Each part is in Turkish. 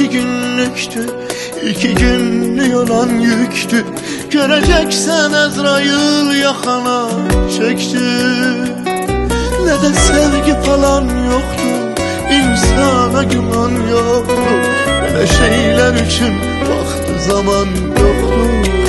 iki günlüktü, 2 günlük olan yüktü. Göreceksen Azrail yakana çekti. Ne de sevgi falan yoktu, insana güman yoktu. Böyle şeyler için vakti zaman yoktu.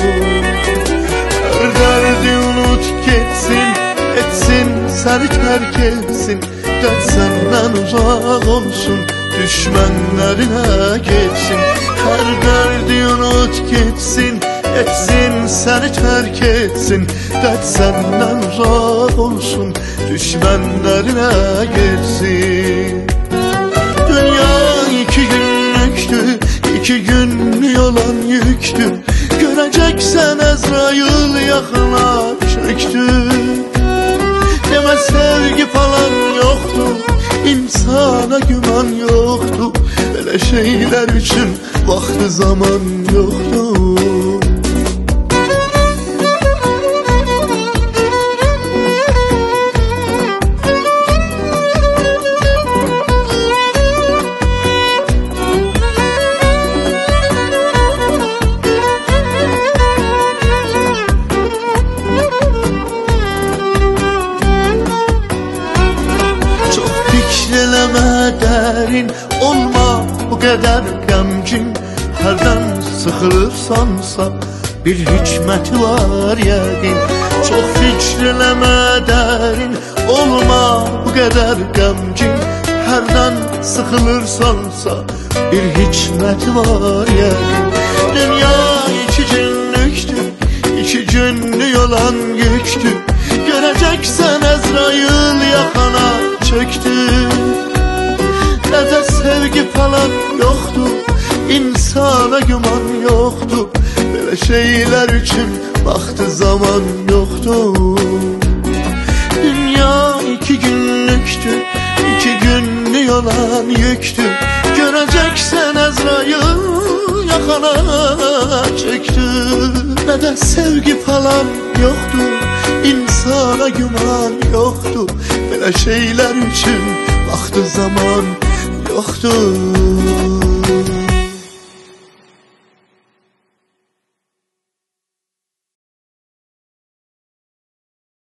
Her derdi unut gitsin, etsin seni terk etsin. Dert senden uzak olsun, düşmanlarına geçsin. Her derdi unut gitsin, etsin seni terk etsin. Dert senden uzak olsun, düşmanlarına geçsin. Dünya 2 günlüktü, 2 günlük olan yüktü. Göreceksen Azrail yakına çekti. Deme sevgi falan yoktu, insana güman yoktu. Böyle şeyler için vakti zaman yoktu. Derin olma bu kadar gamcin. Herden sıkılırsansa bir hikmeti var yəqin. Çok fikirleme derin olma bu kadar gamcin. Herden sıkılırsansa bir hikmeti var yəqin. Dünya 2 günlüktü, 2 günlük olan yüktü. Göreceksen Azrail yakana çöktü. Ne de sevgi falan yoktu, insana güman yoktu. Böyle şeyler için vakti zaman yoktu. Dünya 2 günlüktü, 2 günlük olan yüktü. Göreceksen Azrail yakana çekti. Ne de sevgi falan yoktu, insana güman yoktu. Böyle şeyler için vakti zaman yoktu.